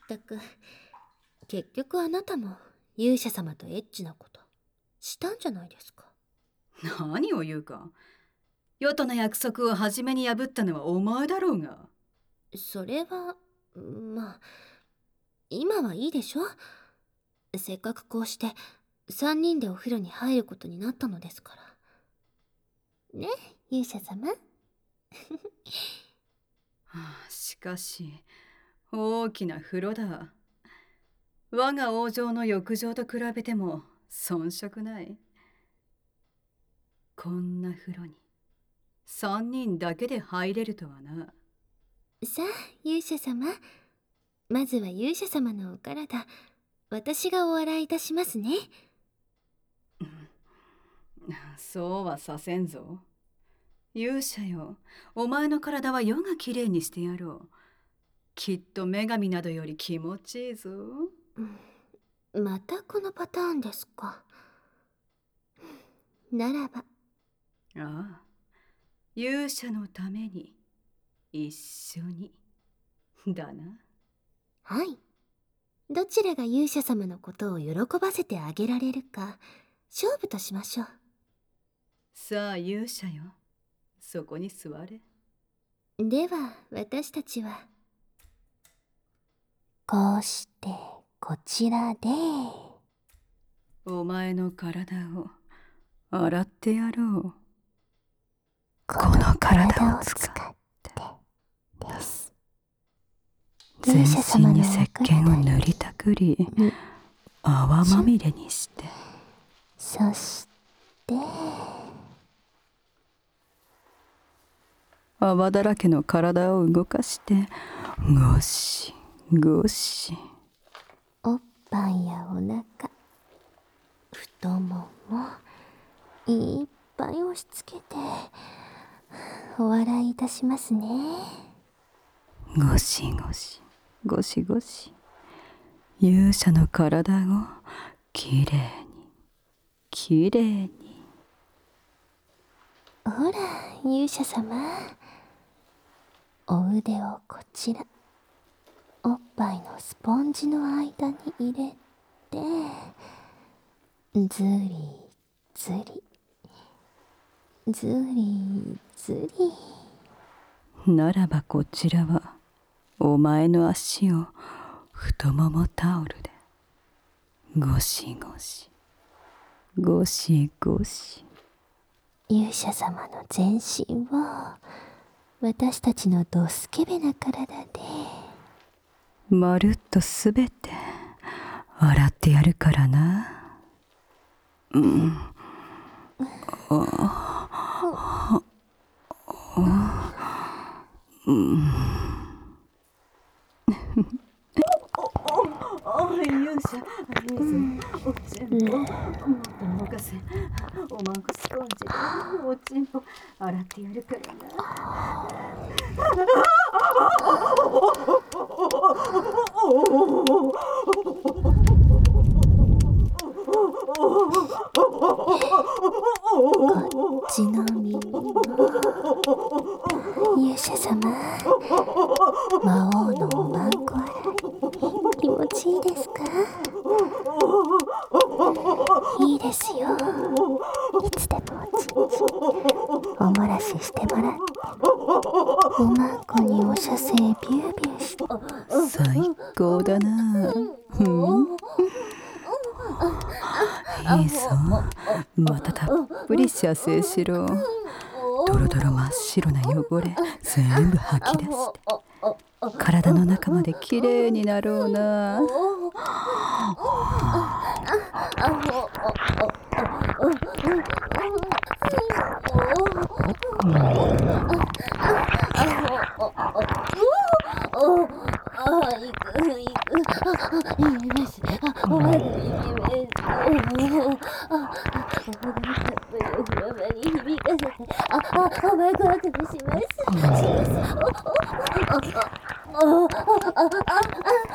ったく、結局あなたも勇者様とエッチなことしたんじゃないですか。 何を言うか。ヨトの約束を初めに破ったのはお前だろうが。 それは、まあ、今はいいでしょ。せっかくこうして3人でお風呂に入ることになったのですから。ね、勇者様。 しかし、大きな風呂だ。我が王城の浴場と比べても遜色ない。こんな風呂に3人だけで入れるとはな。 さあ、勇者様。まずは勇者様のお体、私がお洗いいたしますね。 そうはさせんぞ。勇者よ、お前の体は余がきれいにしてやろう。きっと女神などより気持ちいいぞ。 またこのパターンですか。ならば。 ああ、勇者のために一緒にだな。 はい。どちらが勇者様のことを喜ばせてあげられるか勝負としましょう。 さあ勇者よ、そこに座れ。 では私たちはこうしてこちらでお前の体を洗ってやろう。 この体を使ってです。 全身に石鹸を塗りたくり、泡まみれにして、 そして泡だらけの体を動かしてゴシゴシ。 おっぱいやお腹、太ももいっぱい押し付けてお笑いいたしますね。 ゴシゴシゴシゴシ。勇者の体をきれいにきれいに。 ほら勇者様、お腕をこちらおっぱいのスポンジの間に入れてずりずりずりずり。 ならばこちらはお前の足を太ももタオルでゴシゴシゴシゴシ。 勇者様の全身を私たちのドスケベな体でまるっとすべて洗ってやるからな。勇者、おちんぽ、おかせ、おまんこスポンジ、おちんぽ、洗ってやるからな。 こっちの耳も勇者様、魔王のおまんこ洗い気持ちいいですか？いいですよ。いつでもちんちんお漏らししてもらっておまんこにお射精ビュービューして最高だな。いいぞ、またたっぷり射精しろ。ドロドロ真っ白な汚れ全部吐き出して体の中まできれいになろうな。